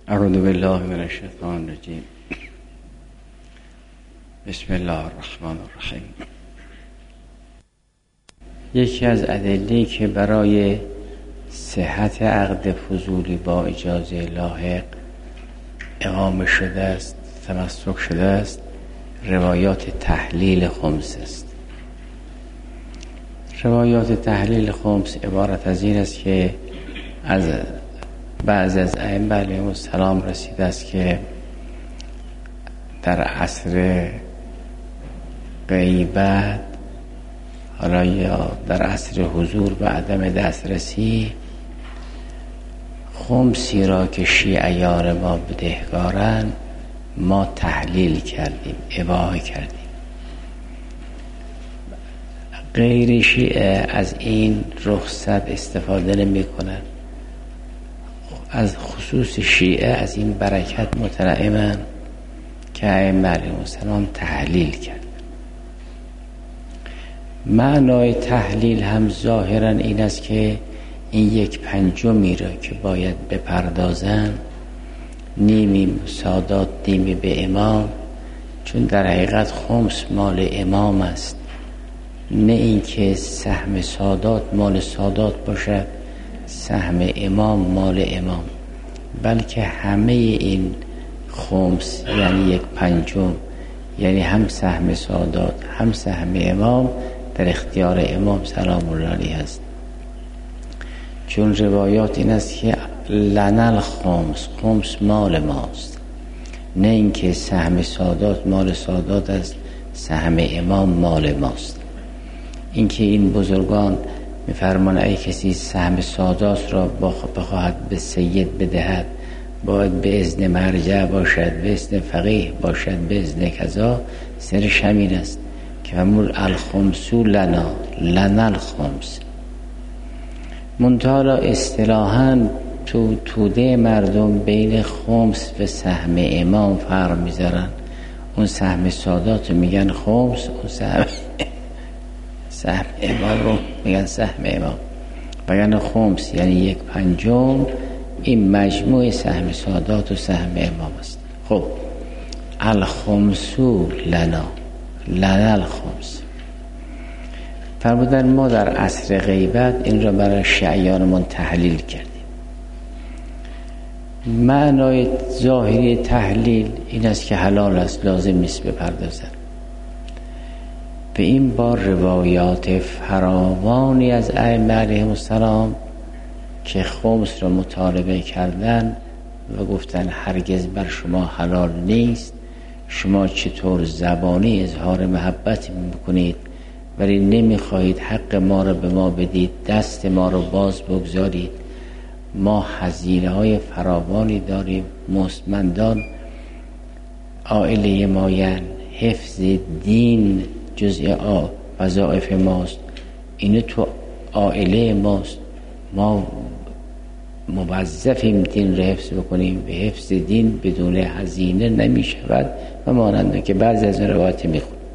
اعوذ بالله من الشیطان الرجیم. بسم الله الرحمن الرحیم. یکی از ادله‌ای که برای صحت عقد فضولی با اجازه لاحق اقامه شده است، تمسک شده است، روایات تحلیل خمس است. روایات تحلیل خمس عبارت از این است که از بعض از ائمه علیهم السلام رسیده است که در عصر غیبت، حالا یا در عصر حضور و عدم دسترسی، خمسی را که شیعیان ما بدهکارند ما تحلیل کردیم، اباحه کردیم. غیر شیعه از این رخصت استفاده نمی کنند. از خصوص شیعه از این برکت متنعمند که ائمه علیهم السلام تحلیل کرد. معنای تحلیل هم ظاهرا این است که این 1/5 را که باید بپردازن، نیمی سادات نیمی به امام، چون در حقیقت خمس مال امام است، نه اینکه سهم سادات مال سادات باشد، سهم امام مال امام، بلکه همه این خمس یعنی 1/5، یعنی هم سهم سادات هم سهم امام در اختیار امام سلام الله علیه است. چون روایات این است که لنا الخمس، خمس مال ماست، نه اینکه سهم سادات مال سادات است، سهم امام مال ماست. اینکه این بزرگان میفرمان ای کسی سهم سادات را بخواهد به سید بدهد باید به اذن مرجع باشد، به اذن فقیه باشد، به اذن کذا. سرش همین است که همون الخمسو لنا الخمس. منتها اصطلاحاً تو توده مردم بین خمس و سهم امام فرق میذارن. اون سهم سادات رو میگن خمس، اون سهم امام رو میگن سهم امام. بگن خمس یعنی 1/5، این مجموع سهم سادات و سهم امام است. خب الخمسو لنا الخمس فرمودن ما در عصر غیبت این را برای شیعیانمون تحلیل کردیم. معنای ظاهری تحلیل این است که حلال است، لازم نیست بپردازن. به این بار روایات فراوانی از ائمه علیهم السلام که خمس را مطالبه کردن و گفتن هرگز بر شما حلال نیست، شما چطور زبانی اظهار محبت میکنید ولی نمیخواهید حق ما را به ما بدید، دست ما را باز بگذارید. ما هزینه های فراوانی داریم، مستمندان عائله ماین، حفظ دین جزء وظایف ماست، اینو تو عائله ماست، ما موظفیم دین را حفظ بکنیم. به حفظ دین بدون هزینه نمی شود و مانند که بعضی از روایات می خونیم.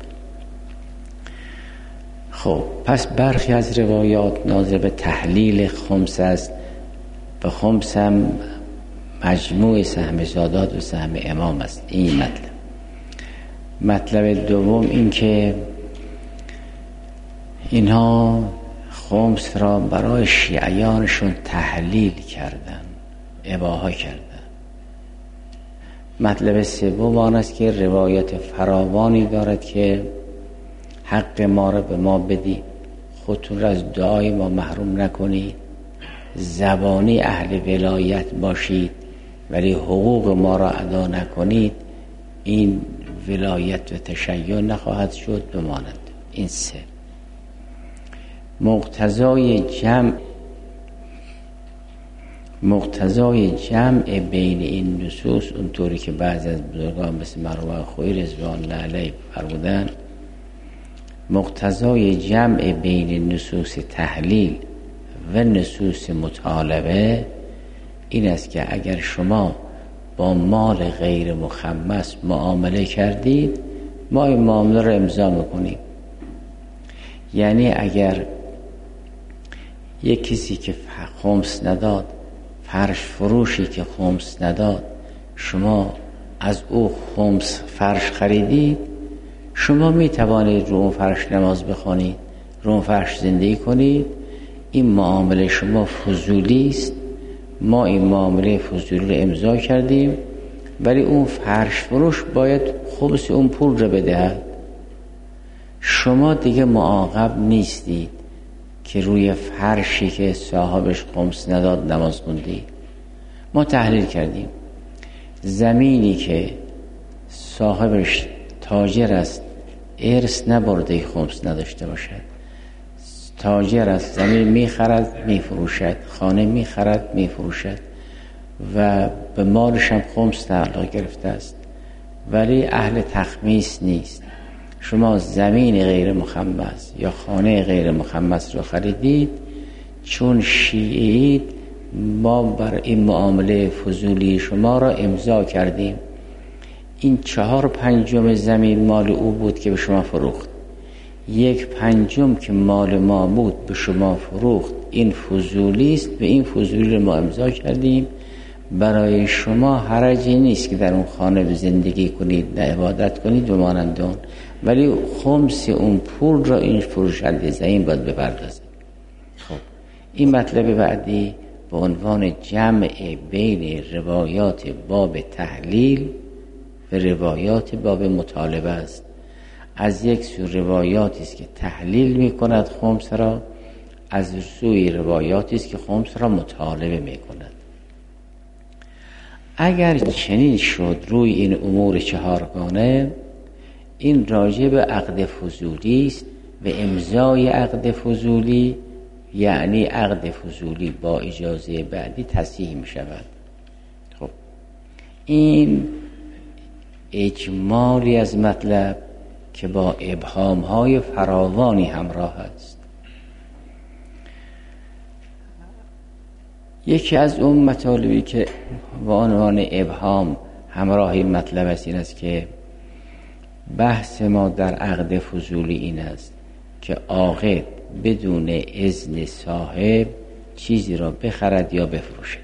خب پس برخی از روایات ناظر به تحلیل خمس است. به خمس هم مجموع سهم سادات و سهم امام است. این مطلب دوم این که اینها خمس را برای شیعیانشون تحلیل کردن، اباحه کردن. مطلب سوم آن است که روایت فراوانی دارد که حق ما را به ما بدی، خودتون را از دعای ما محروم نکنید، زبانی اهل ولایت باشید ولی حقوق ما را ادا نکنید، این ولایت و تشیع نخواهد شد. بماند این سه مقتضای جمع بین این نصوص، اونطوری که بعضی از بزرگان مثل مروان خویی رضوان الله علیه فرمودن، مقتضای جمع بین نصوص تحلیل و نصوص مطالبه این است که اگر شما با مال غیر مخمس معامله کردید، ما این معامله رو امضا میکنیم. یعنی اگر یک کسی که خمس نداد، فرش فروشی که خمس نداد شما از او خمس فرش خریدید، شما می توانید رو اون فرش نماز بخوانید، رو اون فرش زندگی کنید. این معامله شما فضولی است، ما این معامله فضولی رو امضا کردیم، ولی اون فرش فروش باید خمس اون پول رو بدهد. شما دیگه معاقب نیستید که روی فرشی که صاحبش خمس نداد نماز خوندید. ما تحلیل کردیم زمینی که صاحبش تاجر است، ارث نبرده خمس نداشته باشد، تاجر است، زمین میخرد میفروشد، خانه میخرد میفروشد و به مالش هم خمس تعلق گرفته است، ولی اهل تخمیس نیست. شما زمین غیر مخمس یا خانه غیر مخمس رو خریدید، چون شیعید ما بر این معامله فضولی شما را امضا کردیم. این 4/5 زمین مال او بود که به شما فروخت، 1/5 که مال ما بود به شما فروخت. این فضولی است، به این فضولی رو ما امضا کردیم. برای شما حرجی نیست که در اون خانه به زندگی کنید، نه عبادت کنید و مانند اون، ولی خمس اون پول را این فروشنده زمین باید بپردازه. خب این مطلب بعدی به عنوان جمع بین روایات باب تحلیل و روایات باب مطالبه است. از یک سو روایاتی است که تحلیل می کند خمس را، از سوی روایاتی است که خمس را مطالبه می کند. اگر چنین شد روی این امور چهارگانه، این راجع به عقد فضولی است و امضای عقد فضولی، یعنی عقد فضولی با اجازه بعدی تصحیح می شود. خب این اجمالی از مطلب که با ابهام‌های فراوانی همراه است. یکی از اون مطالبی که با عنوان ابهام همراه این مطلب است این است که بحث ما در عقد فضولی این است که عاقد بدون اذن صاحب چیزی را بخرد یا بفروشد.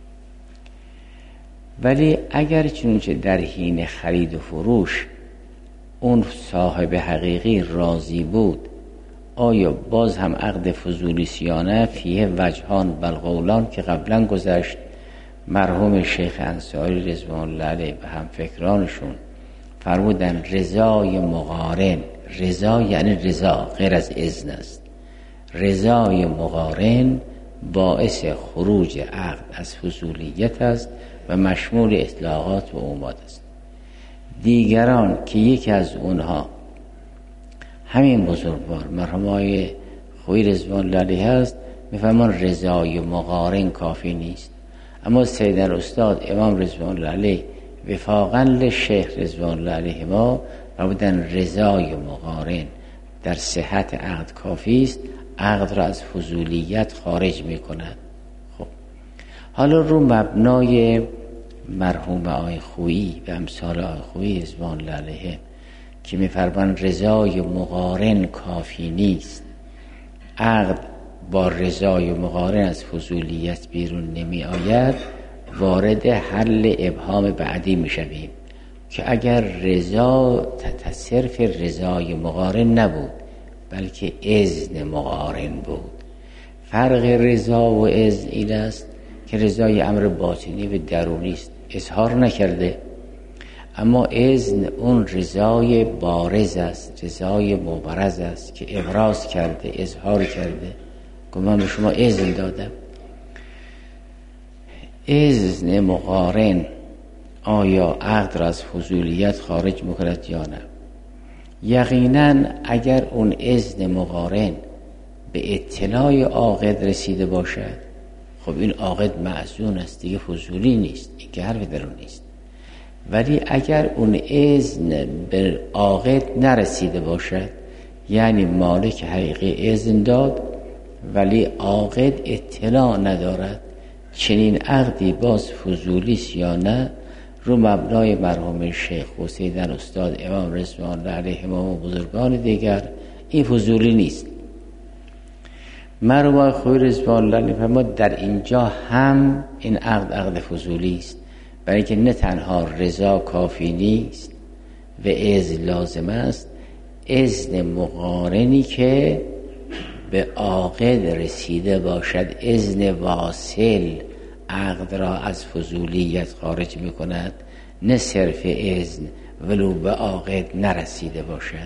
ولی اگر چنانچه در حین خرید و فروش اون صاحب حقیقی راضی بود، آیا باز هم عقد فضولی یا نه؟ فیه وجهان بالقولان که قبلا گذشت. مرحوم شیخ انصاری رضوان الله علیه و هم فکرانشون فرمودن رضای مقارن، رضا یعنی رضا غیر از اذن است، رضای مقارن باعث خروج عقد از فضولیت است و مشمول اطلاقات و عمومات است. دیگران که یکی از اونها همین بزرگوار مرحوم آقای خویی رضوان الله علیه است، میفهمان رضای مقارن کافی نیست. اما سیدنا استاد امام رضوان الله علیه وفاقا لشیخ رضوان الله علیه ما فرمودن رضای مقارن در صحت عقد کافی است، عقد را از فضولیت خارج میکند. خب حالا رو مبنای مرحوم آقای خویی و امثال آقای خویی رضوان الله علیه که میفرمان رضای مقارن کافی نیست، عقد با رضای مقارن از فضولیت بیرون نمی آید، وارد حل ابهام بعدی می شویم که اگر رضا صرف رضای مقارن نبود بلکه اذن مقارن بود. فرق رضا و اذن این است که رضای امر باطنی و درونی است، اظهار نکرده، اما اذن اون رضای بارز است، رضای مبرز است که ابراز کرده، اظهار کرده، که من به شما اذن دادم. اذن مقارن آیا عقد را از فضولیت خارج میکند یا نه؟ یقینا اگر اون اذن مقارن به اطلاع عاقد رسیده باشد، خب این عاقد معزون است دیگه، فضولی نیست، این که حرف درون نیست. ولی اگر اون اذن به عاقد نرسیده باشد، یعنی مالک حقیقی اذن داد ولی عاقد اطلاع ندارد، چنین عقدی باز فضولی است یا نه؟ رو مبنای مرحوم شیخ و سیدنا استاد امام رضوان الله علیهم و بزرگان دیگر این فضولی نیست. مرحوم خویی رضوان الله علیه فرمود در اینجا هم این عقد فضولی است، برای اینکه نه تنها رضا کافی نیست و اذن لازم است، اذن مقارنی که به عاقد رسیده باشد، اذن واصل عقد را از فضولیت خارج می کند، نه صرف اذن ولو به عاقد نرسیده باشد.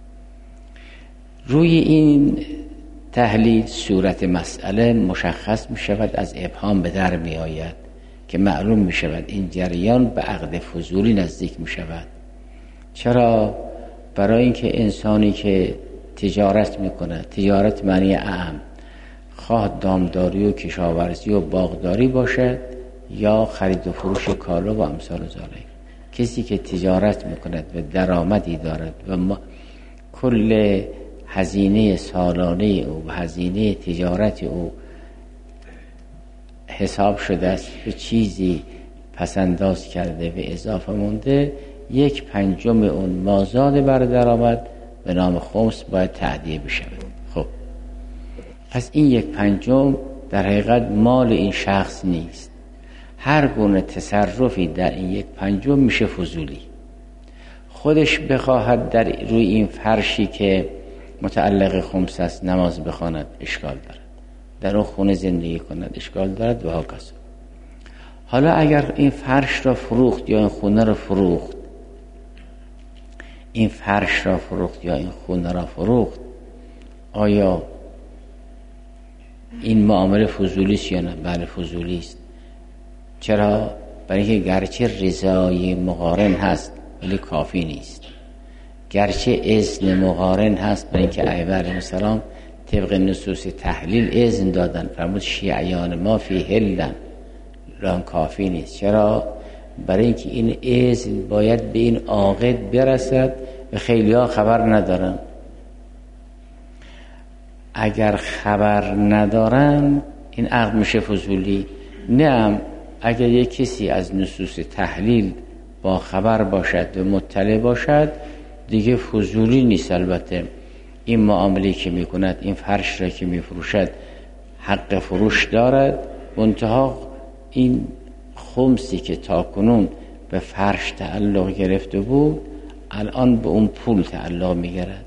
روی این تحلیل صورت مسئله مشخص می شود، از ابهام به در می آید که معلوم می شود این جریان به عقد فضولی نزدیک می شود. چرا؟ برای اینکه انسانی که تجارت می کند، تجارت معنی اعم، خواه دامداری و کشاورزی و باغداری باشد یا خرید و فروش کالا و امثال ذالک، کسی که تجارت می کند و درآمدی دارد و کل هزینه سالانه او و هزینه تجارت او حساب شده است، به چیزی پسنداز کرده و اضافه مونده، 1/5 اون مازاد بر درآمد به نام خمس باید تهدیه بشود. خب پس این 1/5 در حقیقت مال این شخص نیست. هر گونه تصرفی در این 1/5 میشه فضولی. خودش بخواهد در روی این فرشی که متعلق خمس است نماز بخواند، اشکال دارد. در اون خونه زندگی کند، اشکال دارد و هاکذا. حالا اگر این فرش را فروخت یا این خونه را فروخت، این فرش را فروخت یا این خونه را فروخت، آیا این معامله فضولی است یا نه؟ بله فضولی است. چرا؟ برای اینکه گرچه رضای مقارن هست ولی کافی نیست، گرچه اذن مقارن هست، برای اینکه ائمه علیهم السلام طبق نصوص تحلیل اذن دادن، فرمود شیعیان ما فی حلن، لان کافی نیست. چرا؟ برای اینکه این اذن باید به این عاقد برسد و خیلی ها خبر ندارن. اگر خبر ندارن این عقد میشه فضولی. نه، اگر یک کسی از نصوص تحلیل با خبر باشد و مطلع باشد دیگه فضولی نیست. البته این معامله که میکند، این فرش را که میفروشد حق فروش دارد، منتها این خمسی که تاکنون به فرش تعلق گرفته بود الان به اون پول تعلق میگرد.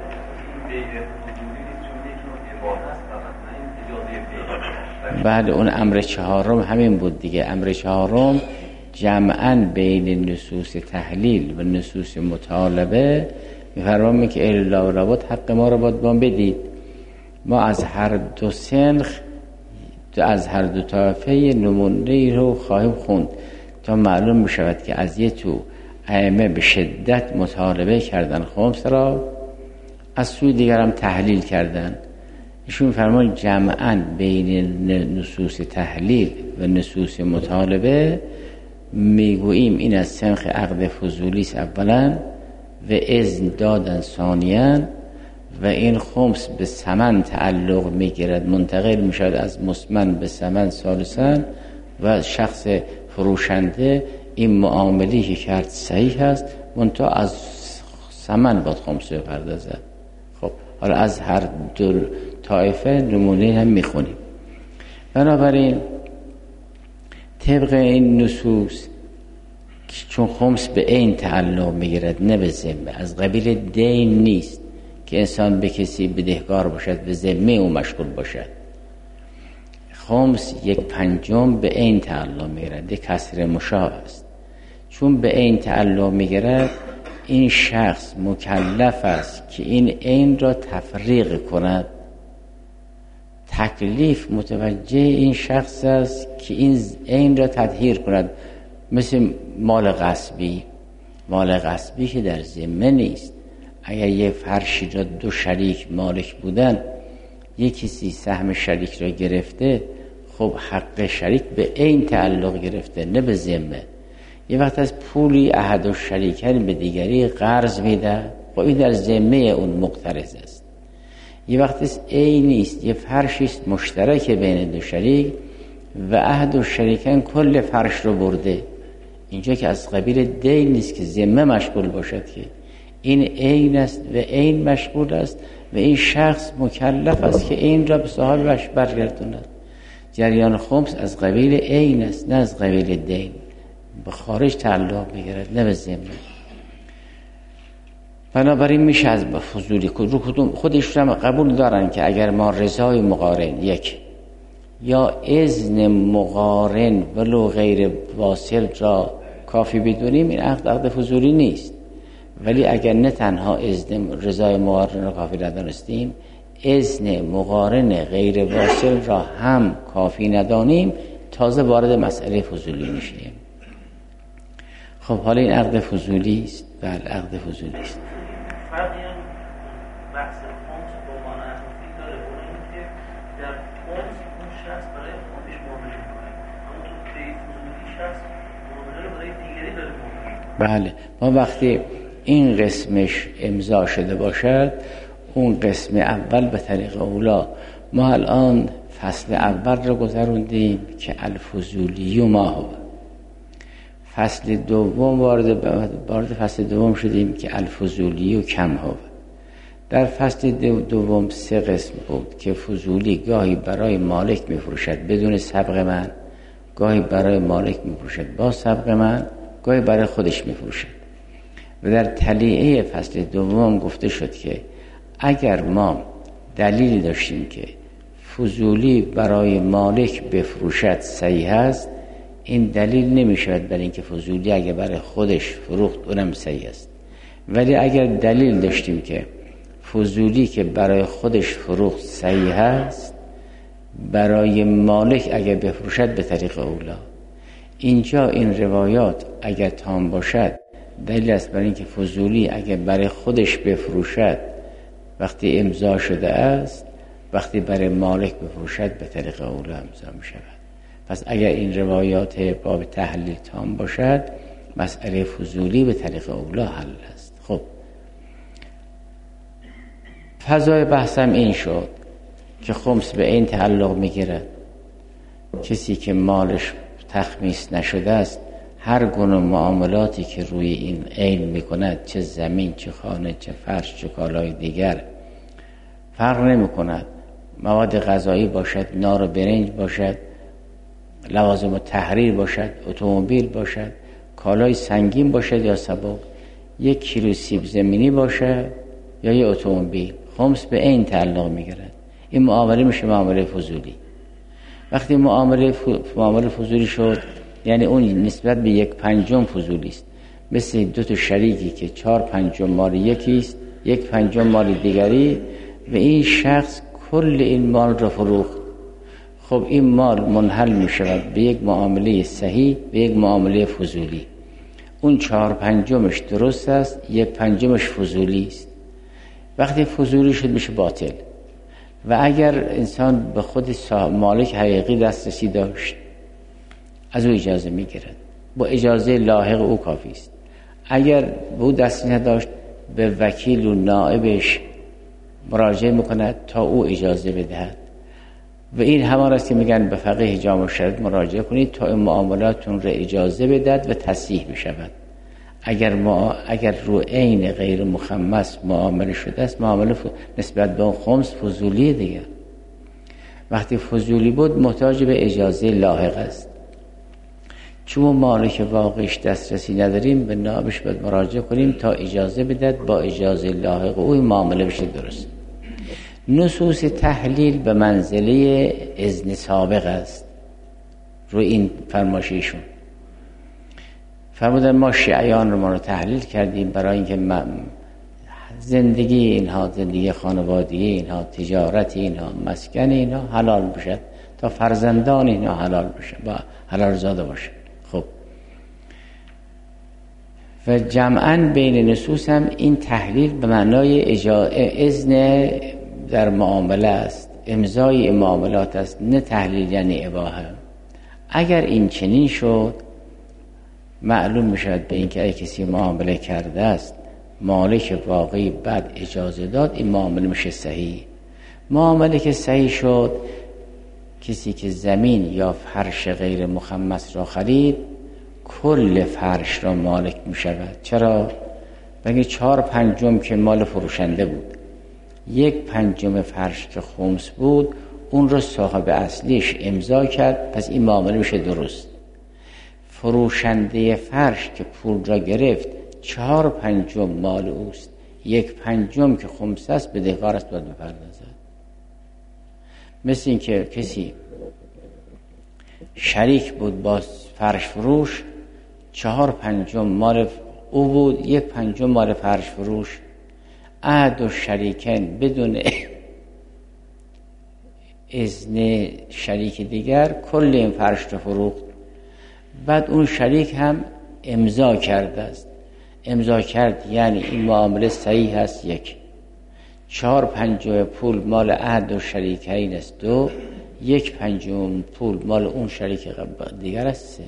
بعد اون امر 4 همین بود دیگه. امر 4 جمعاً بین نصوص تحلیل و نصوص مطالبه میفرماید که اهل الله و رباط حق ما رو باید بدید. ما از هر دو سنخ، از هر دو طایفه نمونه رو خواهیم خوند تا معلوم میشود که از یه تو ائمه به شدت مطالبه کردن خمس را، از سوی دیگر هم تحلیل کردن. ایشون میفرماید جمعاً بین نصوص تحلیل و نصوص مطالبه میگوییم این از سنخ عقد فضولی است اولا و اذن دادن ثانیاً، و این خمس به ثمن تعلق میگیرد، منتقل میشود از مسمن به ثمن ثالثاً، و شخص فروشنده این معاملی که کرد صحیح است، منتها از ثمن باید خمس بپردازد. خب حالا از هر دو طایفه نمونه هم میخونیم. بنابراین طبق این نصوص چون خمس به عین تعلق میگیرد نه به ذمه، از قبیل دین نیست که انسان به کسی بدهکار باشد به ذمه او مشغول باشد. خمس 1/5 به عین تعلق میگیرد، کسر مشابه است. چون به عین تعلق میگیرد این شخص مکلف است که این عین را تفریق کند. تکلیف متوجه این شخص است که این عین را تطهیر کند. مثل مال غصبی که در ذمه نیست. اگر یه فرشی را 2 شریک مالک بودن، یک کسی سهم شریک را گرفته، خب حق شریک به عین تعلق گرفته نه به ذمه. یه وقت از پولی احد الشریکین به دیگری قرض میده، خب این در ذمه اون مقترض است. یه وقت عین نیست، یه فرشی است مشترک بین 2 شریک و احد الشریکین کل فرش رو برده. اینجا که از قبیل دین نیست که ذمه مشغول باشد، که این عین است و عین مشغول است و این شخص مکلف است که این را به صاحبش برگرداند. جریان خمس از قبیل عین است نه از قبیل دین. به خارج تعلق میگیرد نه به ذمه. بنابراین میشه از فضولی رو کدوم خودشون هم قبول دارن که اگر ما رضای مقارن یک یا اذن مقارن ولو غیر واصل را کافی بدونیم، این عقد فضولی نیست. ولی اگر نه تنها اذن رضای مقارن را کافی ندانستیم، اذن مقارن غیر واصل را هم کافی ندانیم، تازه وارد مسئله فضولی میشیم. خب حالا این عقد فضولی است. بله عقد فضولی است. فرقی هم بحث خمس با معنی اضافی داره، اون که در خمس اون شخص برای خودش معامله میکنه، اما تو فی فضولی شخص معامله رو برای دیگری داره میکنه. بله ما وقتی این قسمش امضا شده باشد، اون قسم اول به طریق اولا، ما الان فصل اول رو گذروندیم که الفضولی و ما هو. فصل دوم وارد فصل دوم شدیم که الفضولی و کم هو. در فصل دوم 3 قسم بود که فضولی گاهی برای مالک میفروشد بدون سبق من، گاهی برای مالک میفروشد با سبق من، گاهی برای خودش میفروشد. و در تلیعه فصل دوم گفته شد که اگر ما دلیل داشتیم که فضولی برای مالک بفروشد صحیح است، این دلیل نمیشود برای اینکه فضولی اگر برای خودش فروخت اونم صحیح است. ولی اگر دلیل داشتیم که فضولی که برای خودش فروخت صحیح است، برای مالک اگر بفروشد به طریق اولا، اینجا این روایات اگر تام باشد دلیل است برای اینکه فضولی اگر برای خودش بفروشد وقتی امضا شده است، وقتی برای مالک بفروشد به طریق اولا امضا می شود. پس اگر این روایات باب تحلیل تام باشد، مسئله فضولی به طریق اولا حل است. خب فضای بحثم این شد که خمس به این تعلق می گیرد کسی که مالش تخمیس نشده است، هر گونه معاملاتی که روی این عین می کند، چه زمین، چه خانه، چه فرش، چه کالای دیگر، فرق نمی کند. مواد غذایی باشد، نار و برنج باشد، لوازم تحریر باشد، اتومبیل باشد، کالای سنگین باشد یا سبک، 1 کیلو سیب زمینی باشد یا یه اتومبیل، خمس به این تعلق میگیرد. این معامله میشه معامله فضولی. وقتی معامله فضولی شد، یعنی اون نسبت به 1/5 فضولی است. مثل 2 تا شریکی که 4/5 مال یکیست، 1/5 مال دیگری، و این شخص کل این مال را فروخت. خب این مال منحل می شود به یک معامله صحیح، به یک معامله فضولی. اون 4/5 درست است، 1/5 فضولی است. وقتی فضولی شد میشه باطل. و اگر انسان به خود مالک حقیقی دسترسی داشت، از او اجازه میگیرد، با اجازه لاحق او کافی است. اگر به او دسترسی نداشت، به وکیل و نائبش مراجعه میکند تا او اجازه بدهد. و این همان است که میگن به فقیه جامع الشرایط مراجعه کنید تا این معاملاتتون را اجازه بدهد و تصحیح بشود. اگر رو عین غیر مخمس معامله شده است، معامله نسبت به خمس فضولی دیگه. وقتی فضولی بود محتاج به اجازه لاحق است. چون مالک واقعیش دسترسی نداریم، به نائبش باید مراجعه کنیم تا اجازه بدهد، با اجازه لاحق او این معامله بشه درست. نصوص تحلیل به منزله اذن سابق است. رو این فرمایششون فرمودن ما شیعیان رو ما رو تحلیل کردیم برای اینکه زندگی اینها، زندگی خانوادگی اینها، تجارت اینها، مسکن اینها حلال بشد تا فرزندان اینها حلال بشن، با حلال زاده باشن. خب و جمعاً بین نصوص هم این تحلیل به معنای اذن در معامله است، امضای معاملات است، نه تحلیل یعنی اباحه. اگر این چنین شد، معلوم میشد به اینکه اگه کسی معامله کرده است، مالک واقعی بعد اجازه داد، این معامله میشه صحیح. معامله که صحیح شد، کسی که زمین یا فرش غیر مخمس را خرید، کل فرش را مالک میشود. چرا؟ بگه 4/5 که مال فروشنده بود، 1/5 فرش که خمس بود، اون رو صاحب اصلیش امضا کرد، پس این معامله میشه درست. فروشنده فرش که پول را گرفت 4/5 مال اوست، 1/5 که خمسه است بدهکار است باید بپردازد. مثل این که کسی شریک بود با فرش فروش، 4/5 مال او بود، 1/5 مال فرش فروش. عهد و شریکن بدون اذن شریک دیگر کل این فرش رو فروخت. بعد اون شریک هم امضا کرده است، امضا کرد یعنی این معامله صحیح است. 4/5 پول مال عهد و شریکین است، 2 1/5 پول مال اون شریک دیگر است، 3.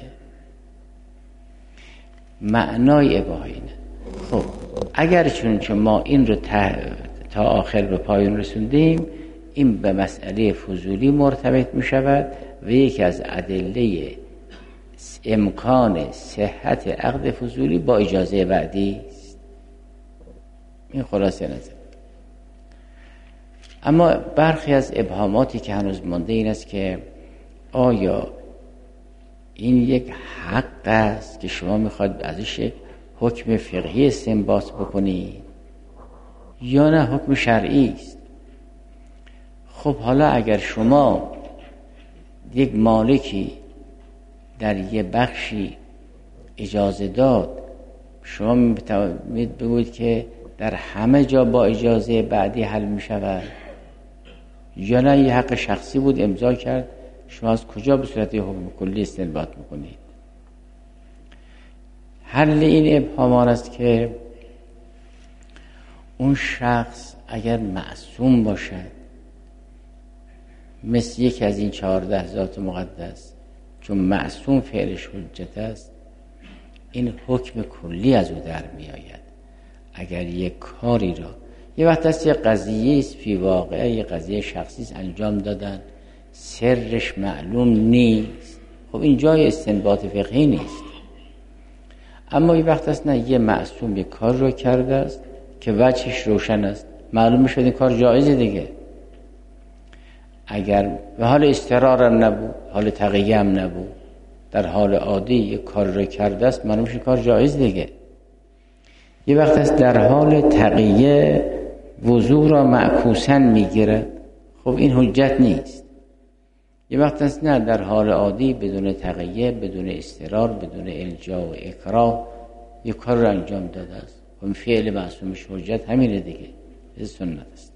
معنای اباحه اینه. خب اگر چون که ما این رو تا آخر به پایان رسوندیم، این به مسئله فضولی مرتبط می شود و یکی از ادله امکان صحت عقد فضولی با اجازه وعدی است. این خلاصه نظر. اما برخی از ابهاماتی که هنوز مانده این است که آیا این یک حق است که شما میخواید ازش حکم فقهی استنباط بکنید یا نه حکم شرعی است؟ خب حالا اگر شما یک مالکی در یه بخشی اجازه داد، شما میتونید بگویید که در همه جا با اجازه بعدی حل میشود، یا نه یه حق شخصی بود امضا کرد، شما از کجا به صورت حکم کلی استنباط میکنید؟ حل این ابهامان است که اون شخص اگر معصوم باشد، مثل یکی از این 14 ذات مقدس، چون معصوم فعلش حجت است، این حکم کلی از او در می آید. اگر یک کاری را یه وقت است یه قضیه است فی واقعه، یه قضیه شخصی است انجام دادن، سرش معلوم نیست، خب این جای استنباط فقهی نیست. اما یه وقت است نه، یه معصوم یه کار رو کرده است که وجهش روشن است، معلوم میشه این کار جایزه دیگه. اگر به حال استقرار هم نبود، حال تقیه هم نبود، در حال عادی یک کار رو کرده است، معلوم میشه کار جایز دیگه. یه وقت است در حال تقیه وضوع را معکوساً میگیره، خب این حجت نیست. یه وقت است نه، در حال عادی بدون تقیه، بدون استقرار، بدون الجا و اکراه یک کار رو انجام داده است، خب این فعل معصومش حجت همینه دیگه، این سنت است.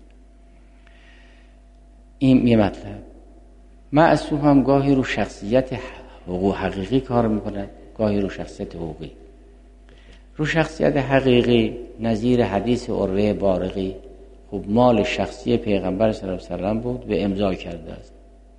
این یه مطلب. معصوم هم گاهی رو شخصیت حقیقی کار میکند، گاهی رو شخصیت حقوقی. رو شخصیت حقیقی نظیر حدیث عروه بارقی، خب مال شخصی پیغمبر صلی الله علیه و سلم بود و امضا کرده است.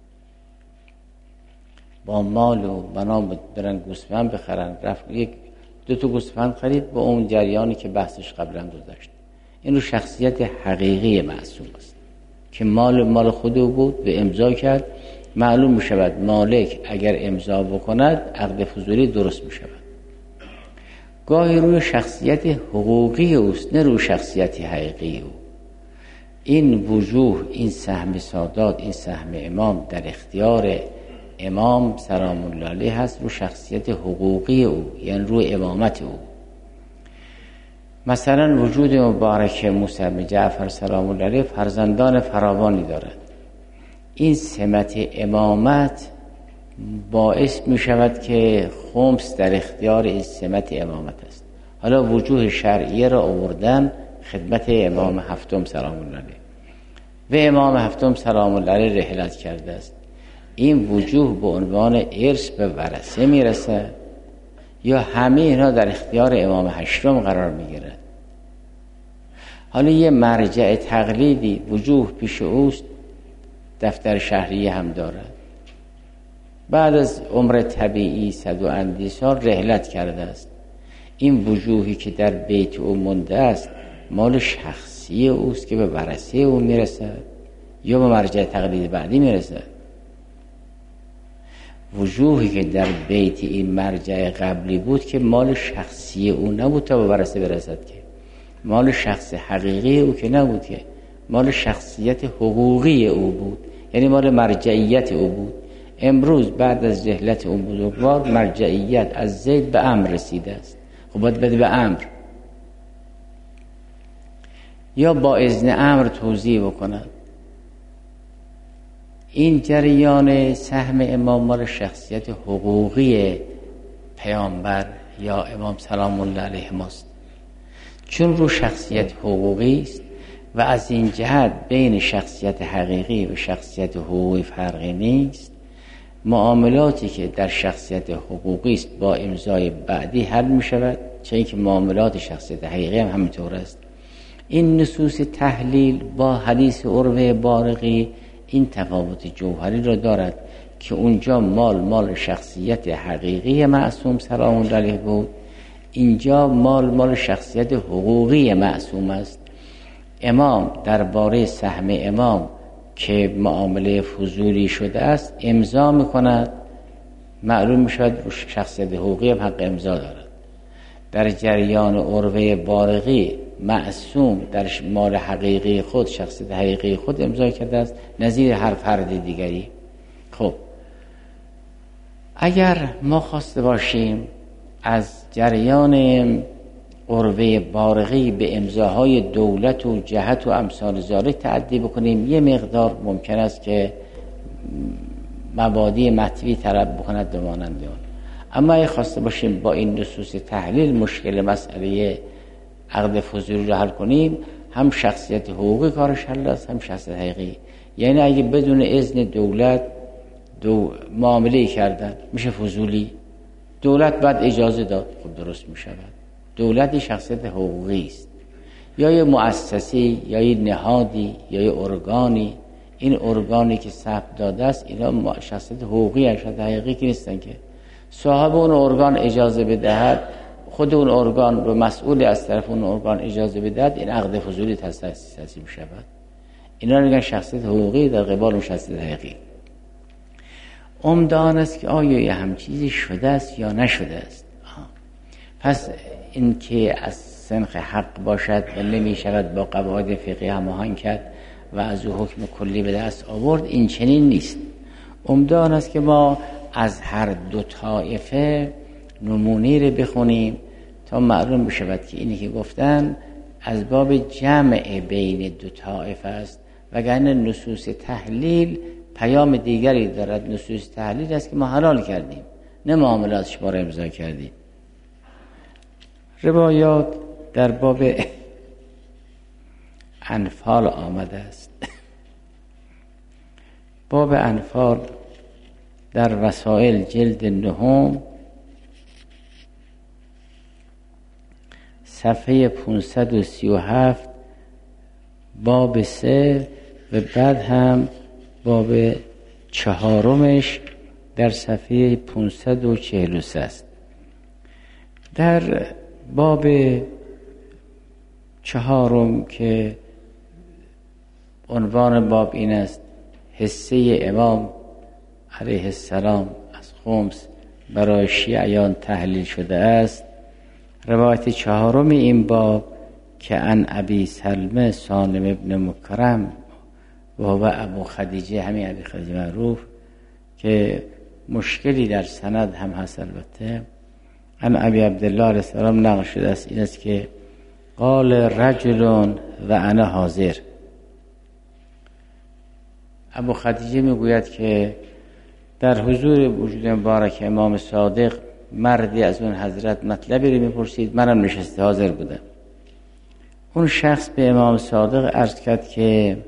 با مال و بنا برن گوسفند بخرن، رفت 1-2 گوسفند خرید با اون جریانی که بحثش قبلا گذشت. این رو شخصیت حقیقی معصوم است که مال خود او بود و امضا کرد. معلوم می شود مالک اگر امضا بکند عقد فضولی درست می شود. گاهی روی شخصیت حقوقی اوست، نه روی شخصیت حقیقی او. این وجوه، این سهم سادات، این سهم امام در اختیار امام سلام الله علیه هست، رو شخصیت حقوقی او، یعنی رو امامت او. مثلا وجود مبارک موسی بن جعفر سلام الله علیه فرزندان فراوانی دارد. این سمت امامت باعث می شود که خمس در اختیار این سمت امامت است. حالا وجوه شرعیه را آوردن خدمت امام هفتم سلام الله علیه و امام هفتم سلام الله علیه رحلت کرده است. این وجوه به عنوان ارث به ورثه می رسد یا همه اینا در اختیار امام هشتم قرار می گیرد؟ حالا یه مرجع تقلیدی وجوه پیش اوست، دفتر شهریه هم دارد، بعد از عمر طبیعی 100 و اندی سال رحلت کرده است. این وجوهی که در بیت او مونده است مال شخصی اوست که به ورثه او میرسد یا به مرجع تقلید بعدی میرسد؟ وجوهی که در بیت این مرجع قبلی بود که مال شخصی او نبود تا به ورثه برسد، که مال شخص حقیقی او که نبود، که مال شخصیت حقوقی او بود، یعنی مال مرجعیت او بود. امروز بعد از جهلت اون بزرگوار مرجعیت از زید به عمرو رسیده است، خب باید بده به عمرو یا با اذن عمرو توزیع بکند. این جریان سهم امام مال شخصیت حقوقی پیامبر یا امام سلام الله علیه ماست، چون رو شخصیت حقوقی است و از این جهت بین شخصیت حقیقی و شخصیت حقوقی فرقی نیست. معاملاتی که در شخصیت حقوقی است با امضای بعدی حل می شود، چه اینکه معاملات شخصیت حقیقی هم همینطور است. این نصوص تحلیل با حدیث عروه بارقی این تفاوت جوهری را دارد که اونجا مال شخصیت حقیقی معصوم سلام الله علیه بود، اینجا مال شخصیت حقوقی معصوم است. امام درباره سهم امام که معامله فضولی شده است امضا میکند، معلوم میشود شخصیت حقوقی هم حق امضا دارد. در جریان عروه بارقی معصوم در مال حقیقی خود، شخصیت حقیقی خود امضا کرده است نظیر هر فرد دیگری. خب اگر ما خواسته باشیم از جریان عروه بارقی به امضاهای دولت و جهت و امثال ذالک تعدی بکنیم، یه مقدار ممکن است که مبادی مطوی طلب بکند به مانند اون. اما اگه خواسته باشیم با این نصوص تحلیل مشکل مسئله عقد فضولی رو حل کنیم، هم شخصیت حقوقی کارش حل است هم شخصیت حقیقی. یعنی اگه بدون اذن دولت معامله کردن میشه فضولی، دولت بعد اجازه داد، خب درست میشود. دولتی شخصیت حقوقی است، یا یه مؤسسی یا یه نهادی یا یه ارگانی. این ارگانی که ثبت داده است اینا شخصیت حقوقی هستند، شخصیت حقیقی که نیستن که صاحب اون ارگان اجازه بدهد، خود اون ارگان رو مسئول از طرف اون ارگان اجازه بدهد، این عقد فضولی تأسیس می‌شود. اینا رو میگن شخصیت حقوقی در قبال اون شخصیت حقیقی. عمدان است که آیا یه هم چیزی شده است یا نشده است. پس این که از سنخ حق باشد و نمی شود با قواعد فقهی هماهنگ کرد و از او حکم کلی به دست آورد، این چنین نیست. عمدان است که ما از هر دو طایفه نمونی رو بخونیم تا معلوم بشود که اینی که گفتن از باب جمع بین دو طایفه است، وگرنه نصوص تحلیل پیام دیگری دارد. نصوص تحلیل است که ما حلال کردیم، نه معاملاتش ما رو امضا کردیم. روایات در باب انفال آمده است. باب انفال در وسائل جلد 9 صفحه 537 باب 3 و بعد هم باب 4 در صفحه 543 است. در باب 4 که عنوان باب این است حصه امام علیه السلام از خمس برای شیعیان تحلیل شده است، روایت 4 این باب که عن ابی سلمه سالم ابن مکرم و ابو خدیجه، همین ابی خدیجه معروف که مشکلی در سند هم هست البته، عن ابی عبدالله علیه السلام نقل شده است. این است که قال رجل و انا حاضر. ابو خدیجه میگوید که در حضور وجود مبارک امام صادق مردی از اون حضرت مطلبی رو میپرسید، منم نشسته حاضر بودم. اون شخص به امام صادق عرض کرد که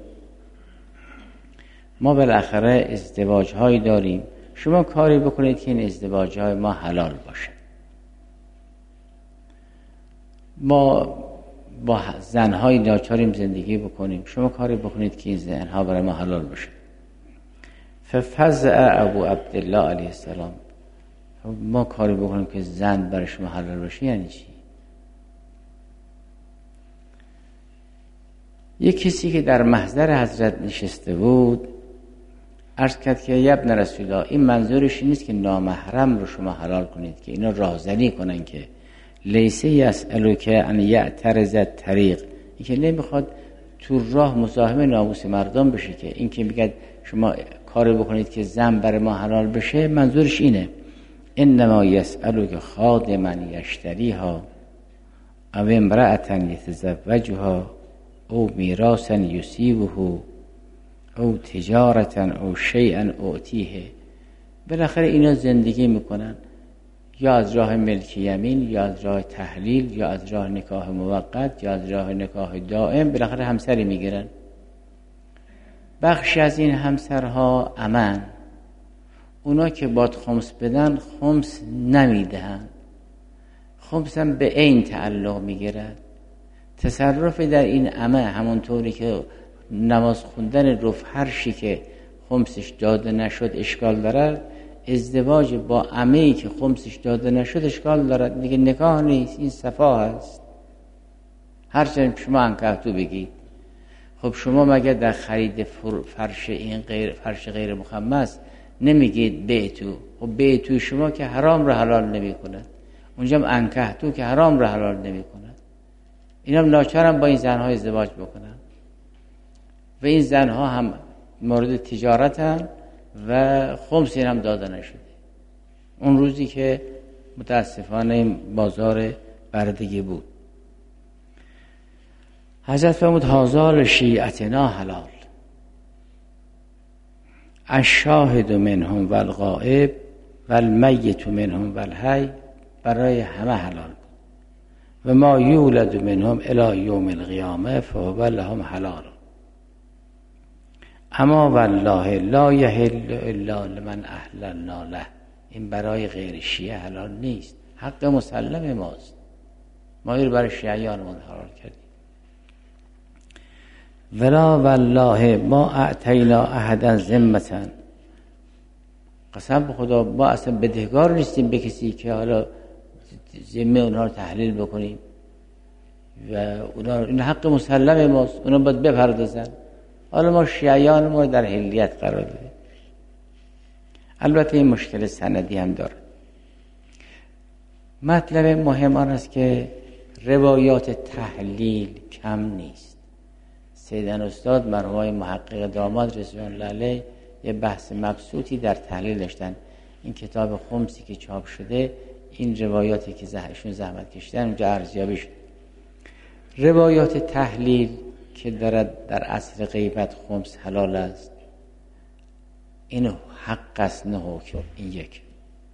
ما بالاخره ازدواج هایی داریم، شما کاری بکنید که این ازدواج های ما حلال باشه. ما با زنهای ناچاریم زندگی بکنیم، شما کاری بکنید که این زنها برای ما حلال باشه. ففزع ابو عبدالله علیه السلام، ما کاری بکنیم که زن برای شما حلال باشه یعنی چی؟ یک کسی که در محضر حضرت نشسته بود عرض کرد که یا ابن رسول الله، این منظورش نیست که نامحرم رو شما حلال کنید، که اینا راهزنی کنن که لیسه یسألو که ان یعترض الطریق، این که نمیخواد تو راه مزاحم ناموس مردم بشه، که این که میگه شما کاری بکنید که زن برای ما حلال بشه، منظورش اینه انما یسألک خادما یشتریها او امرأة یتزوجها او میراثا یصیبه او تجارتا او شیئا اعطیه. بالاخره اینا زندگی میکنن یا از راه ملک یمین یا از راه تحلیل یا از راه نکاح موقت یا از راه نکاح دائم، بالاخره همسری میگیرن. بخشی از این همسرها امن، اونا که باد خمس بدن خمس نمیدهن، خمس هم به عین تعلق میگیرد. تصرف در این امه همونطوری که نماز خوندن رو فرشی که خمسش داده نشد اشکال دارد، ازدواج با عمه‌ای که خمسش داده نشد اشکال دارد. دیگه نکاح نیست، این صفا هست. هرچند شما انکحتو بگید، خب شما مگه در خرید فرش این فرش غیر مخمس نمیگید بیتو؟ خب بیتو شما که حرام را حلال نمی کند، اونجا هم انکحتو که حرام را حلال نمی کند. اینا هم ناچارن با این زنها ازدواج بکنن و این زنها هم مورد تجارتن و خمس این هم داده نشده. اون روزی که متاسفانه این بازار بردگی بود، حضرت فرمود هازال شیعتنا حلال، الشاهد منهم والغائب والمیت منهم والحی، برای همه حلال بود. و ما یولد منهم الی یوم القیامه فهو لهم حلال، اما والله لا یحل الا لمن احللنا له. این برای غیر شیعه حلال نیست، حق مسلم ماست، ما این برای شیعیانمون حلال کردیم. ولا والله ما اعطینا احدا ذمة، قسم به خدا ما اصلا بدهکار نیستیم به کسی که حالا ذمه اونها رو تحلیل بکنیم و اونا این حق مسلم ماست، اونا باید بپردازن. حالا ما شیعیان ما در حلیت قرار بدیم. البته این مشکل سندی هم داره. مطلب مهم آن است که روایات تحلیل کم نیست. سیدن استاد مرحوم محقق داماد رضوان الله علیه یه بحث مبسوطی در تحلیل داشتن. این کتاب خمسی که چاپ شده، این روایاتی که ایشون زحمت کشیدن اونجا ارزیابی شد. روایات تحلیل که دارد در اصل غیبت خمس حلال است، این حق است نه حکم. این یک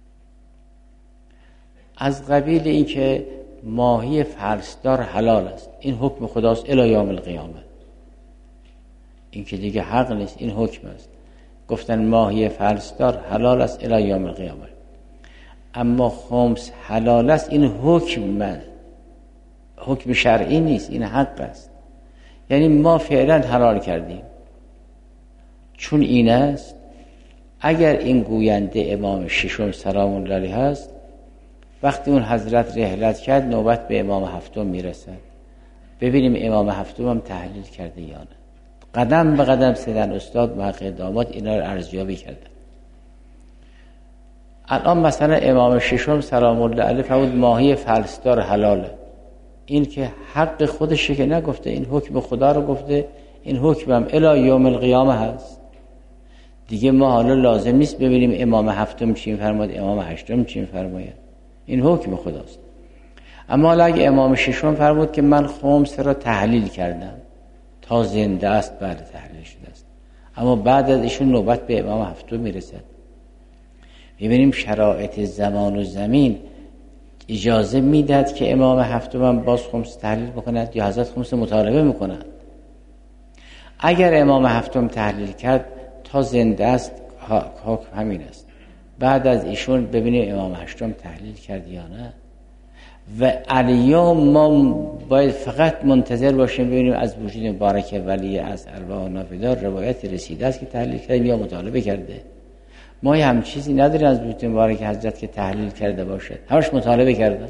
از قبیل این که ماهی فلسدار حلال است، این حکم خداست الی یوم القیامه. این که دیگه حق نیست، این حکم است. گفتن ماهی فلسدار حلال است الی یوم القیامه، اما خمس حلال است، این حکم شرعی نیست، این حق است. یعنی ما فعلا حلال کردیم چون این است. اگر این گوینده امام ششم سلام الله علیه هست، وقتی اون حضرت رحلت کرد نوبت به امام هفتم میرسد، ببینیم امام هفتم هم تحلیل کرده یا نه. قدم به قدم سیدن استاد محقق داماد اینا رو ارزیابی کردن. الان مثلا امام ششم سلام الله علیه فرمود ماهی فلسدار حلاله. این که حق خودشه که نگفته، این حکم خدا رو گفته، این حکم هم الی یوم القیامه هست. دیگه ما حالا لازم نیست ببینیم امام هفتم چی فرمود، امام هشتم چی فرماید، این حکم خداست. اما حالا اگه امام ششم فرمود که من خمس را تحلیل کردم، تا زنده است بعد تحلیل شده است، اما بعد از ایشون نوبت به امام هفتم میرسد. ببینیم شرایط زمان و زمین اجازه میدهد که امام هفتم هم باز خمس تحلیل بکند یا حضرت خمس مطالبه میکند. اگر امام هفتم تحلیل کرد تا زنده است حکم همین است، بعد از ایشون ببینیم امام هشتم تحلیل کرد یا نه. و الیوم ما باید فقط منتظر باشیم ببینیم از وجود مبارک ولی از ارواح نافدار روایت رسیده است که تحلیل کرده یا مطالبه کرده. ما هم چیزی نداریم از وجود مبارک حضرت که تحلیل کرده باشد، همش مطالبه کرده.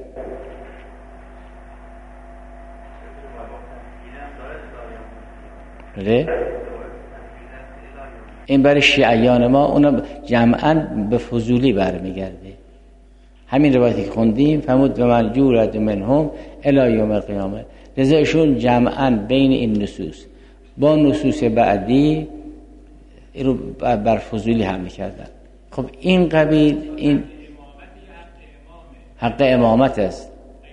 این برای شیعیان ما اونا جمعاً به فضولی برمیگرده. همین روایتی که خوندیم فرمود و من یولد منهم الی یوم القیامه، رضایشون جمعاً بین این نصوص با نصوص بعدی این رو بر فضولی حمله کردن. خب این قبیل این حق امامت است.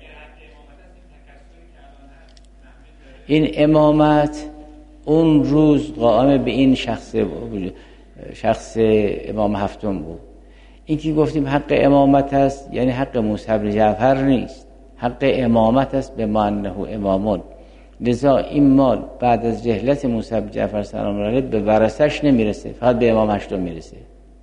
این امامت اون روز قائم به این شخص امام هفتم بود. این که گفتیم حق امامت است یعنی حق موسی بن جعفر نیست، حق امامت است به معنی امامون. لذا این مال بعد از جهلت موسی بن جعفر سلام الله علیه به ورثش نمیرسه، فقط به امام هشتم میرسه.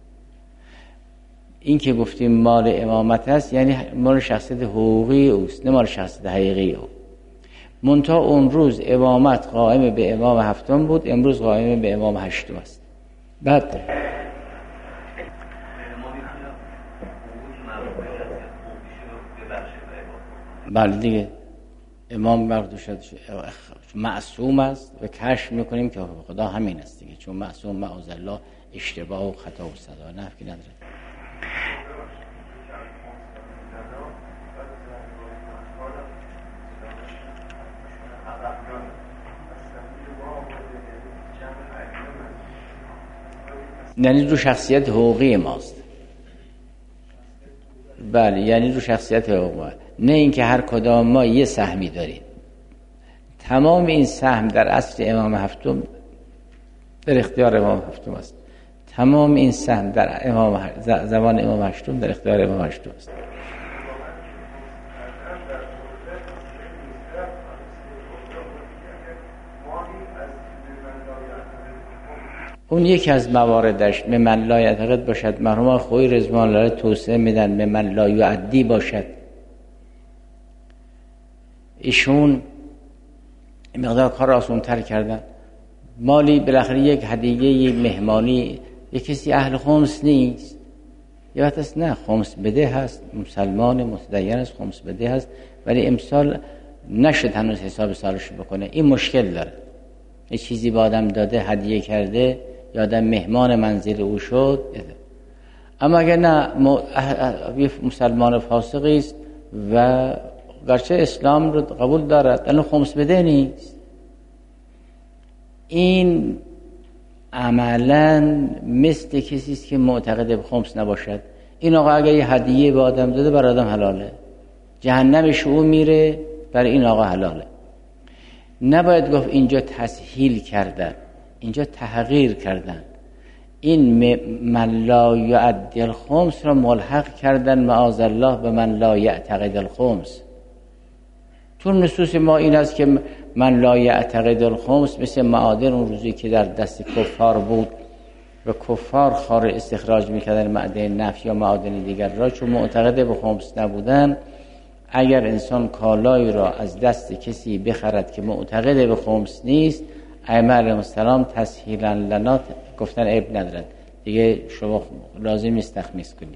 این که گفتیم مال امامت است یعنی مال شخصیت حقوقی اوست، نه مال شخصیت حقیقی او. منتها اون روز امامت قائم به امام هفتم بود، امروز قائم به امام هشتم است. بعد بله دیگه امام مقدور شد معصوم است و کشف میکنیم که خدا همین است دیگه، چون معصوم معاذالله اشتباه و خطا و صدا نفی نداره. یعنی رو شخصیت حقوقی ماست. بله یعنی رو شخصیت حقوقی ما، نه اینکه هر کدام ما یه سهمی داریم. تمام این سهم در اصل امام هفتم در اختیار امام هفتم است. تمام این سهم در زمان امام هشتم در اختیار امام هشتم است. اون یکی از مواردش به من لا یعتقد باشد. مرحوم خویی رضوان الله توسعه میدن به من لا یعدی باشد. ایشون مقدار کار آسان‌تر کردن. مالی بالاخره یک هدیه مهمانی یک کسی اهل خمس نیست، یا وقت نه خمس بده هست، مسلمان متدین است، خمس بده هست، ولی امسال نشد هنوز حساب سالش بکنه. این مشکل داره. یه چیزی به آدم داده، هدیه کرده، یا آدم مهمان منزل او شد. اما اگر نه مسلمان فاسقی است و گرچه اسلام رو قبول دارد اما خمس بده نیست، این عملاً مثل کسی است که معتقد به خمس نباشد. این آقا اگر یه هدیه به آدم داده بر آدم حلاله، جهنمش او میره، برای این آقا حلاله. نباید گفت اینجا تسهیل کردن، اینجا تحقیر کردن. این من لا یعدی الخمس را ملحق کردن معاذالله به من لا یعتقد الخمس. چون نصوص ما این است که من لا یعتقد الخمس مثل معادن اون روزی که در دست کفار بود و کفار خارج استخراج میکردن معدن نفت یا معادن دیگر را، چون معتقد به خمس نبودن، اگر انسان کالایی را از دست کسی بخرد که معتقد به خمس نیست، ائمه علیهم السلام تسهیلا لنا گفتن عیب ندارد دیگه، شما لازم است تخمیس کنید.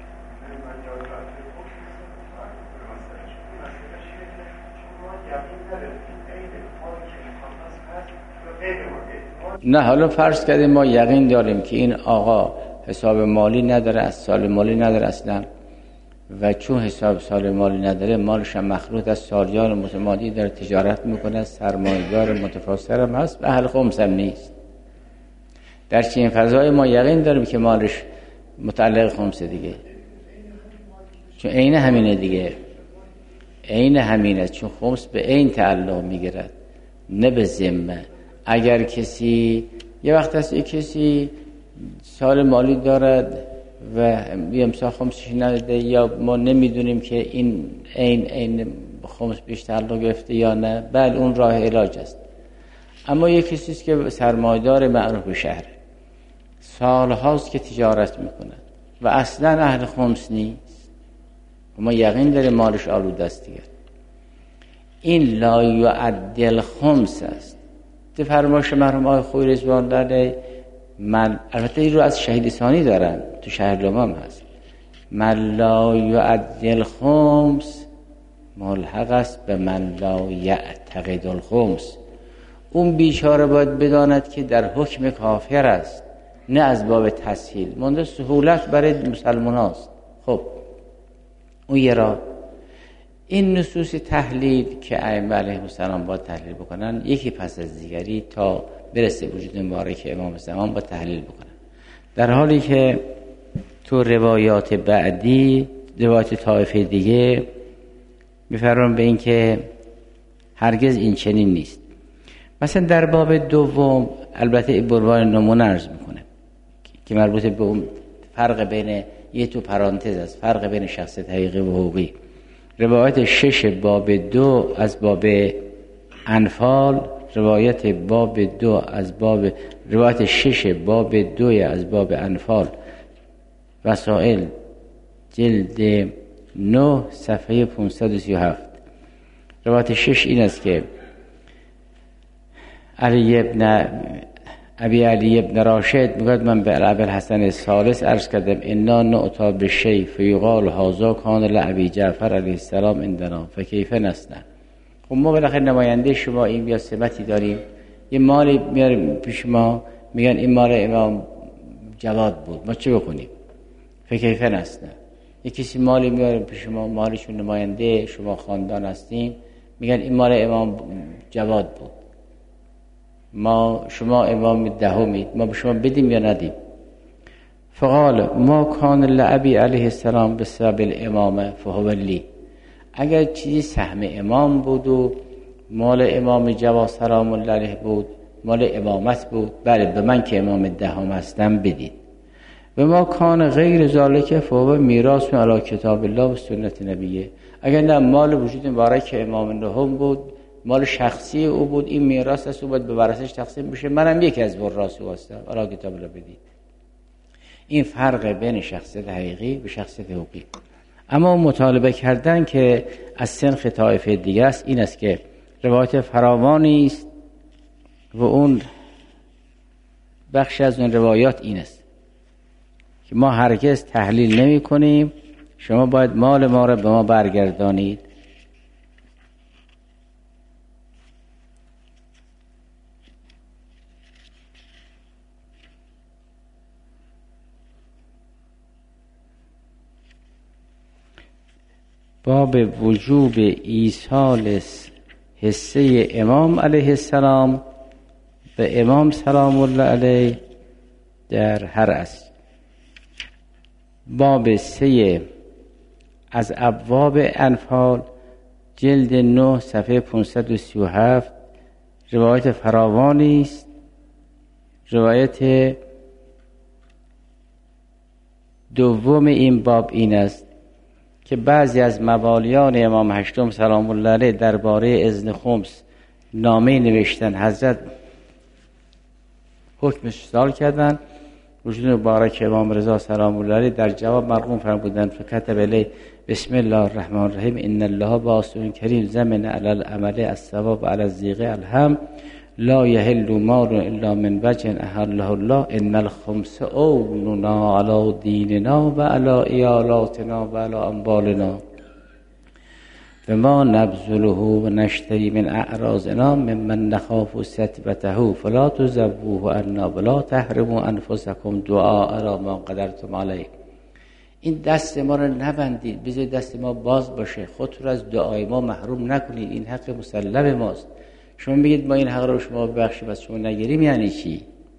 نه حالا فرض کردیم ما یقین داریم که این آقا حساب مالی نداره، از سال مالی نداره اصلا، و چون حساب سال مالی نداره، مالش هم مخلوط از سالیان متمادی داره تجارت میکنه، سرمایه‌دار متفاسر هم هست و اهل خمس هم نیست. در چنین فضای ما یقین داریم که مالش متعلق خمس دیگه، چون عین همینه دیگه، عین همینه، چون خمس به عین تعلق میگیرد نه به ذمه. اگر کسی یه وقت هست کسی سال مالی دارد و امسال خمسش نداده، یا ما نمیدونیم که این عین خمس بیش تعلق گرفته یا نه، بله اون راه علاج است. اما یک کسی است که سرمایه‌دار معروف به شهر، سال هاست که تجارت میکنه و اصلا اهل خمس نیست، ما یقین داریم مالش آلوده است دیگه، این لا یعدی الخمس است. ده فرمایش مرحوم آقای خویی رضوان الله علیه، من البته این رو از شهید ثانی دارن، تو شهر لومم هست، من لا یعدی الخمس ملحق است به من لا یعتقد الخمس. اون بیچاره باید بداند که در حکم کافر است، نه از باب تسهیل، مونده سهولت برای مسلمان هست. خب اون یه را این نصوص تحلیل که ائمه علیهم السلام با تحلیل بکنن یکی پس از دیگری تا برسه وجود مبارک امام زمان با تحلیل بکنن، در حالی که تو روایات بعدی، روایات طایفه دیگه میفرمان به این که هرگز این چنین نیست. مثلا در باب دوم البته بروان نمونه عرض میکنه که مربوط به اون فرق بین یه تو پرانتز است، فرق بین شخصیت حقیقی و حقوقی. روایت 6 باب 2 از باب انفال، روایت باب 2 از باب روایت 6 باب 2 از باب انفال، وسائل جلد 9 صفحه 537. روایت 6 این است که ابی علی ابن راشد میگوید من به ابوالحسن الثالث عرض کردم انا نؤتی بالشیء فیقال هذا کان لابی جعفر علیه السلام عندنا فکیف نصنع. خب ما بالاخره نماینده شما این یا سمتی داریم، یه مالی میاریم پیش ما میگن این مال امام جواد بود، ما چه بکنیم؟ فکیف نصنع. یه کسی مالی میاریم پیش ما، مالشون نماینده شما خاندان هستیم، میگن این مال امام جواد بود، ما شما امام دهمید، ما به شما بدیم یا ندیم؟ فقال ما کان لابی علیه السلام بسبب الامامه فهو لی. اگر چیزی سهم امام بود و مال امام جواد سلام الله علیه بود، مال امامت بود، بله به من که امام دهم هستم بدید. و ما کان غیر ذالک فهو میراث علی کتاب الله و سنت نبیه. اگر نه مال وجود مبارک امام نهم بود، مال شخصی او بود، این میراث است و باید به ورثش تقسیم بشه، منم یکی از وراث او هستم، علی کتاب الله بدید. این فرق بین شخصیت حقیقی و شخصیت حقوقی. اما مطالبه کردن که از سنخ طایفه دیگه است این است که روایت فراوانی است و اون بخش از اون روایات این است که ما هرگز تحلیل نمی کنیم، شما باید مال ما را به ما برگردانید. باب وجوب ایصال حصه امام علیه السلام به امام سلام الله علیه در هر است. باب 3 از ابواب انفال جلد 9 صفحه 537 روایت فراوانی است. روایت دوم این باب این است که بعضی از موالیان امام هشتم سلام الله علیه درباره اذن خمس نامه نوشتن، حضرت حکم استدلال کردن، وجود مبارک امام رضا سلام الله علیه در جواب مرقوم فرمودند فکتب الی بسم الله الرحمن الرحیم ان الله واسع کریم زمن علی العمل الثواب علی الضیق الهم لا یحل مال الا من وجه احله الله ان الخمس اولنا علی دیننا و علی ایالاتنا و علی اموالنا و ما نبذله و نشتری من اعراضنا ممن نخاف ستبته فلا تزووه عنا ولا تحرموا انفسکم دعاء را ما قدرتم علیه. این دست ما رو نبندید، بذارید دست ما باز باشه، خودتون از دعای ما محروم نکنید، این حق مسلم ماست. شما بگید ما این حق رو شما ببخشید بس شما نگیریم، یعنی چی؟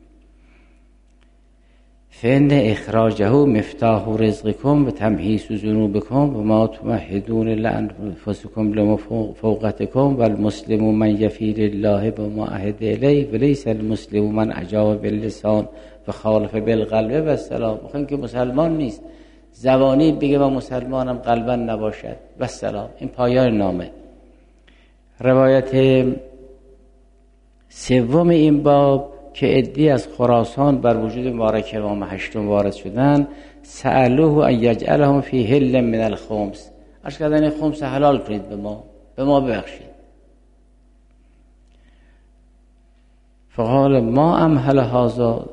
فإن اخراجه مفتاح رزقكم و تمحیص ذنوبكم و ما تمهدون لانفسكم لمفوقتكم والمسلم من یفیر الله بما عهد الیه ولیس المسلم من اجاب باللسان و خالف بالقلب و السلام. میخوایم که مسلمان نیست زبانی بگه من مسلمانم قلبا نباشد و السلام. این پایان نامه. روایت سوم این باب که عدی از خراسان بر وجود مبارک امام هشتم وارد شدن، سألوه ان یجعلهم فی حل من الخمس، عرض کردن خمس حلال کنید به ما ببخشید. فقال ما امهل هذا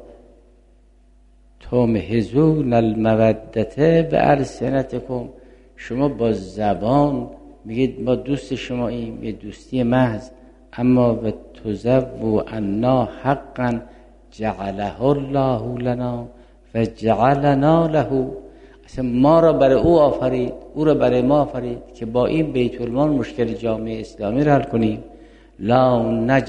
تمهزون المودته به السنتکم. شما با زبان میگید ما دوست شما ایم، یه دوستی محض، اما و تزوو عنا حقا جعله الله لنا و جعلنا له. اصلا ما را برای او آفرید، او را برای ما آفرید که با این بیت المال مشکل جامعه اسلامی را حل کنیم. لا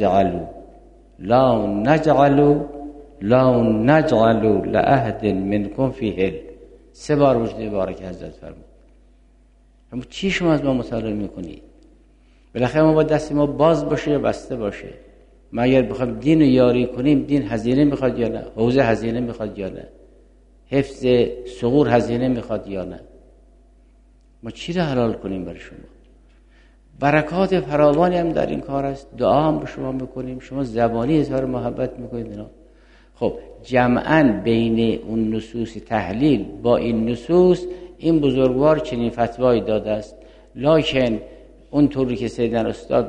نجعلوا لأحد منکم فیه. 3 بار وجود مبارک حضرت فرمود. اما چی شما از ما مطالبه میکنید؟ بالاخره ما با دست ما باز باشه یا بسته باشه؟ ما اگر بخوایم دین رو یاری کنیم، دین هزینه میخواد یا نه؟ حوزه هزینه میخواد یا نه؟ حفظ ثغور هزینه میخواد یا نه؟ ما چی رو حلال کنیم برای شما؟ برکات فراوانی هم در این کار است. دعا هم به شما میکنیم، شما زبانی اظهار محبت میکنید اینا. خب جمعاً بین اون نصوص تحلیل با این نصوص این بزرگوار چنین فتوایی داده است. لکن اون طوری که سیدنا استاد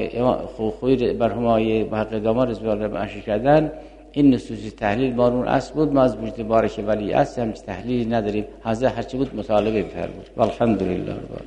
برهمای محقق داماد رضوان الله عنه کردن، این نصوص تحلیل بارون اصل بود. ما از وجود بارک ولی اصل هم تحلیلی نداریم. هرچی بود مطالبه بفرمود. والحمدلله.